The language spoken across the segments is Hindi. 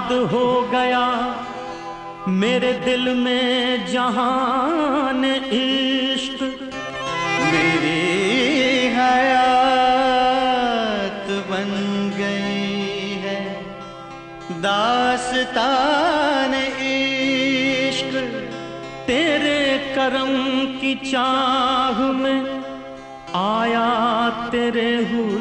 याद हो गया मेरे दिल में जहान इश्क। मेरी हयात बन गई है दास्तान इश्क। तेरे करम की चाह में आया तेरे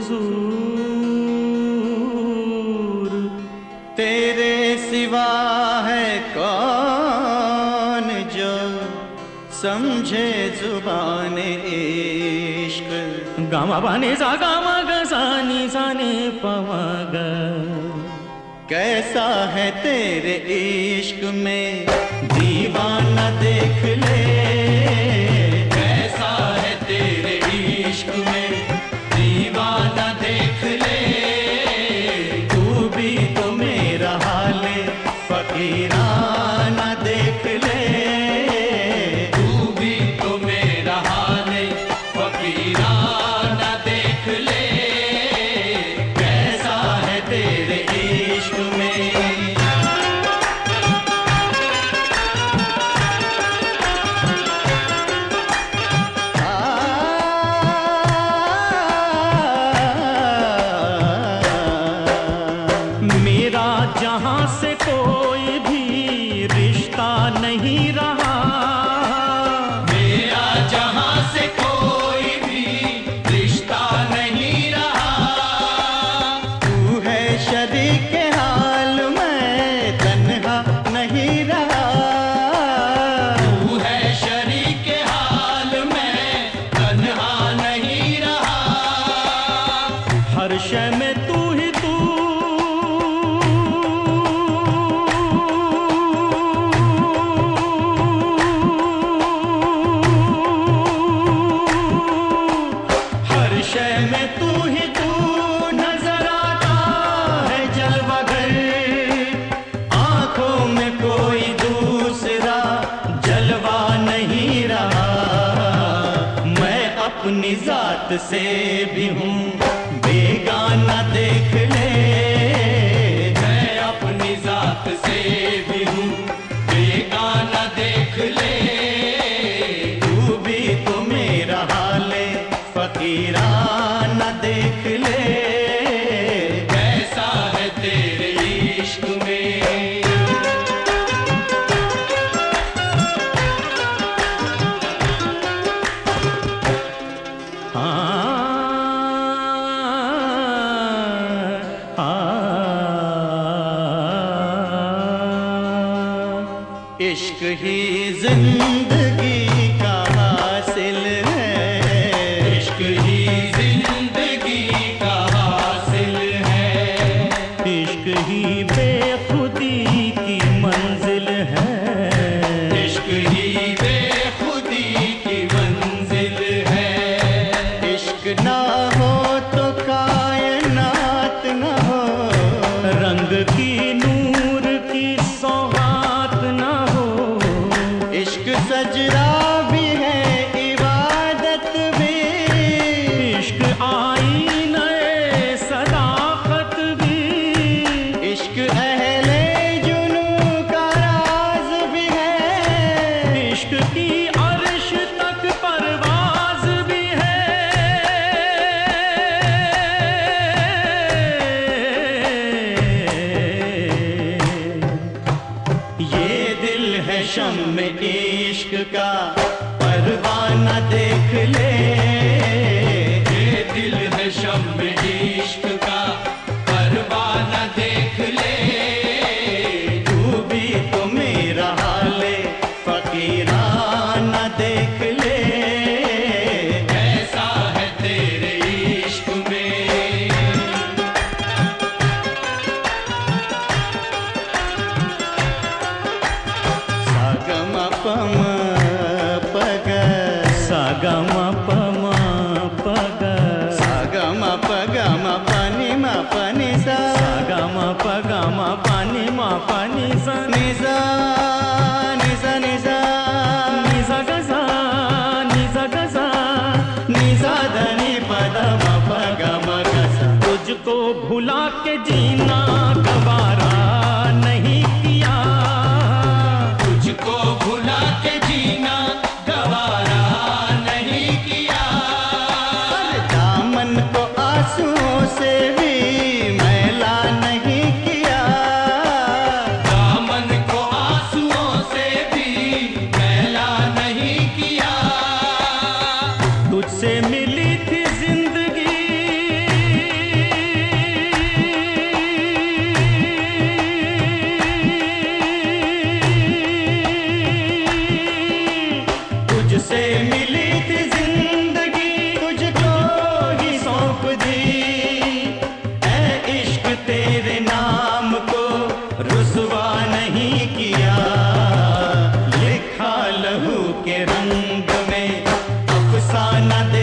हुजूर। तेरे सिवा है कौन जो समझे जुबान इश्क। गामा बाने सा गामा गा सा नी सा ने पवा गा। कैसा है तेरे इश्क में दीवाना देख ले। कैसा है तेरे इश्क में दीवाना देख ले। तू भी तो मेरा हाल फकीराना देख ले। तू भी तो मेरा हाल फकीराना देख ले। कैसा है तेरे इश्क में। मेरा जहां से कोई भी रिश्ता नहीं रहा। मेरा जहां से कोई भी रिश्ता नहीं रहा। तू है शरीक हाल मैं तन्हा नहीं रहा। तू है शरीक हाल मैं तन्हा नहीं रहा। हर शय में तू ही तू। हर शय में तू ही तू नजर आता है जलवा घर। आंखों में कोई दूसरा जलवा नहीं रहा। मैं अपनी जात से भी हूँ बेगाना देख ले। मैं अपनी जात से भी हूँ बेगाना देख ले। तू भी तो मेरा हाल फकीराना देख ले। कैसा है तेरे इश्क में। इश्क ही जिंदगी का हासिल है। इश्क ही जिंदगी का हासिल है। इश्क ही बेखुदी की मंजिल है। इश्क ही बेखुदी की मंजिल है। इश्क ना हो तो कायनात ना हो। रंग की नूर की सौगात ना हो। इश्क सजदा भी है इबादत भी। इश्क आईना सदाकत भी। इश्क अहले जुनू का राज भी है। इश्क की अर्श तक परवाज भी है। ये दिल है शम्म इश्क का परवाना देख ले। ये दिल है शम्म इश्क का परवाना देख ले। तू भी तो मेरा हाल फकीराना देख ले। कैसा है तेरे इश्क में। सागमा पमा पग सागमा पमा पग सागमा पगमा पानी मा पानी सा। सागमा पगमा पानी मा पानी सा। निसा निसा निसा निसा गसा निसा गसा निसा धनी पदमा पगमा गसा। तुझको भुला के जीना गवारा नहीं। न